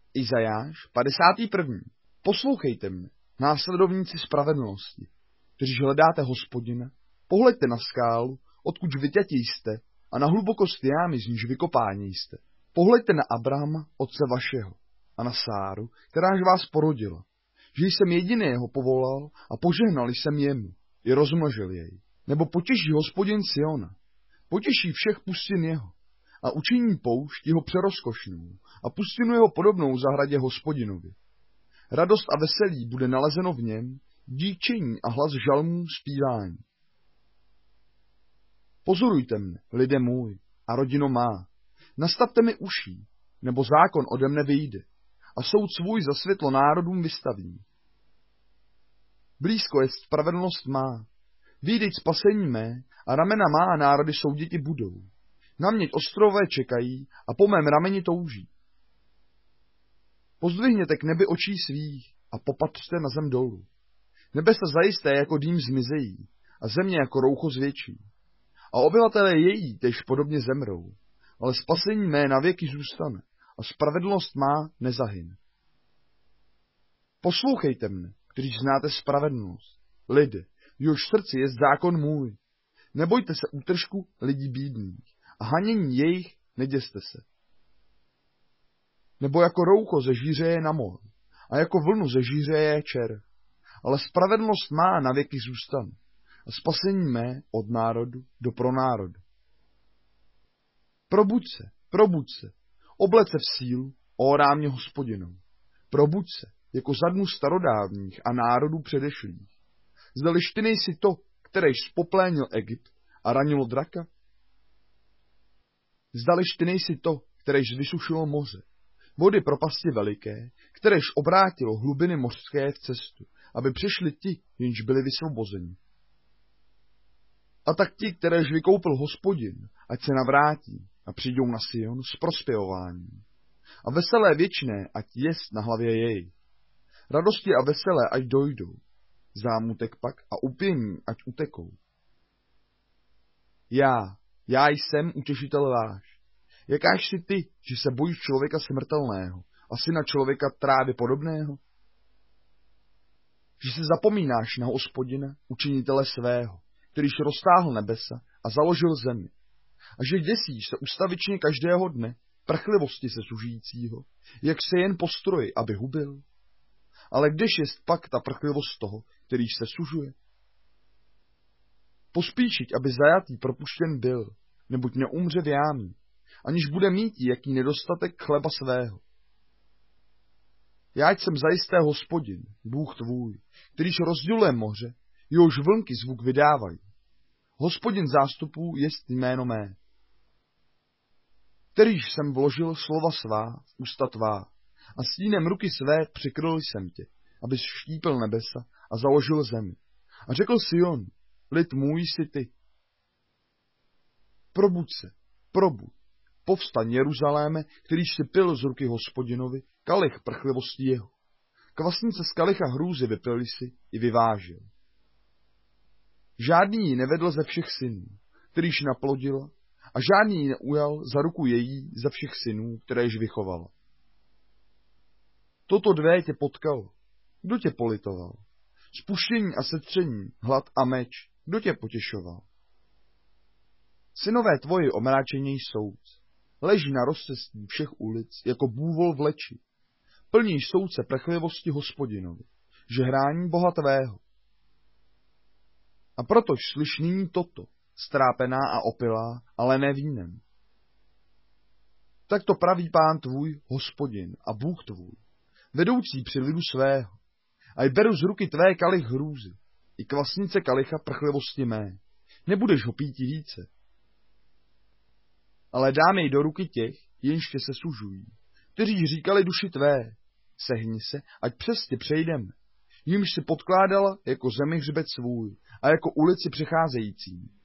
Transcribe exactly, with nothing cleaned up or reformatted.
Izajáš, padesátý první. Poslouchejte mě, následovníci spravedlnosti, kteří hledáte Hospodina, pohleďte na skálu, odkud vyťatí jste, a na hlubokost jámy, z níž vykopání jste. Pohleďte na Abrahama, otce vašeho, a na Sáru, kteráž vás porodila, že jsem jediného povolal a požehnal jsem jemu, i rozmnožil jej. Nebo potěší Hospodin Siona, potěší všech pustin jeho, a učiní poušť jeho přerozkošnou, a pustinu jeho podobnou zahradě Hospodinovi. Radost a veselí bude nalezeno v něm, díčení a hlas žalmů zpívání. Pozorujte mne, lidé můj, a rodino má, nastavte mi uší, nebo zákon ode mne vyjde, a soud svůj za světlo národům vystavím. Blízko jest spravedlnost má, vyjdejť spasení mé, a ramena má národy souditi budou. Na měť ostrovové čekají a po mém rameni touží. Pozdvihněte k nebi očí svých a popatřte na zem dolů. Nebe se zajisté jako dým zmizejí a země jako roucho zvětší. A obyvatelé její tež podobně zemrou, ale spasení mé navěky zůstane a spravedlnost má nezahyne. Poslouchejte mne, kteří znáte spravedlnost, lidé, v jehož srdci je zákon můj. Nebojte se útržku lidí bídných a hanění jejich neděste se. Nebo jako roucho ze žíře je namol a jako vlnu ze žíře je čer. Ale spravedlnost má na věky zůstane a spasení mé od národu do pronárodu. Probuď se, probuď se, oblec se v sílu, ó rámě Hospodinou. Probuď se, jako za dnů starodávních a národů předešlých. Zdališ ty nejsi to, kteréž spoplénil Egypt a ranilo draka? Zdališ ty nejsi to, kteréž vysušilo moře, vody propasti veliké, kteréž obrátilo hlubiny mořské v cestu, aby přišli ti, jenž byli vysvobozeni. A tak ti, kteréž vykoupil Hospodin, ať se navrátí a přijdou na Sion s prospěvováním. A veselé věčné, ať jest na hlavě jej. Radosti a veselé, ať dojdou. Zámutek pak a upění, ať utekou. Já, já jsem utěšitel váš. Jakáž jsi ty, že se bojíš člověka smrtelného a syna člověka trávy podobného? Že se zapomínáš na Hospodina, učinitele svého, kterýž roztáhl nebesa a založil zemi. A že děsíš se ustavičně každého dne prchlivosti se sužícího, jak se jen postroji, aby hubil. Ale kdež jest pak ta prchlivost toho, kterýž se sužuje? Pospíšiť, aby zajatý propuštěn byl, neboť neumře v jámě, aniž bude mít jaký nedostatek chleba svého. Jáť jsem zajisté Hospodin, Bůh tvůj, kterýž rozděluje moře, jehož vlnky zvuk vydávají. Hospodin zástupů jest jméno mé. Kterýž jsem vložil slova svá v ústa tvá a stínem ruky své přikryl jsem tě, abys štípil nebesa a založil zemi. A řekl Sion, lid můj jsi ty. Probuď se, probuď, povstaň Jeruzaléme, kterýž si pil z ruky Hospodinovi kalich prchlivosti jeho. Kvasnice z kalicha hrůzy vypil si i vyvážil. Žádný ji nevedl ze všech synů, kterýž naplodila, a žádný ji neujal za ruku její ze všech synů, kteréž vychovala. Toto dvé tě potkalo. Kdo tě politoval? Spuštění a setření, hlad a meč, kdo tě potěšoval? Synové tvoji omráčení jsou, leží na rozcestí všech ulic, jako bůvol v leči. Plní soudce prchlivosti Hospodinovi, že hrání Boha tvého. A protož slyš nyní toto, strápená a opilá, ale ne vínem. Tak to praví Pán tvůj, Hospodin a Bůh tvůj, vedoucí při lidu svého, a i beru z ruky tvé kalich hrůzy, i kvasnice kalicha prchlivosti mé. Nebudeš ho píti více. Ale dám jej do ruky těch, jenž tě se sužují, kteří říkali duši tvé, sehni se, ať přes tě přejdeme, jimž si podkládala jako zemi hřbet svůj a jako ulici přecházející.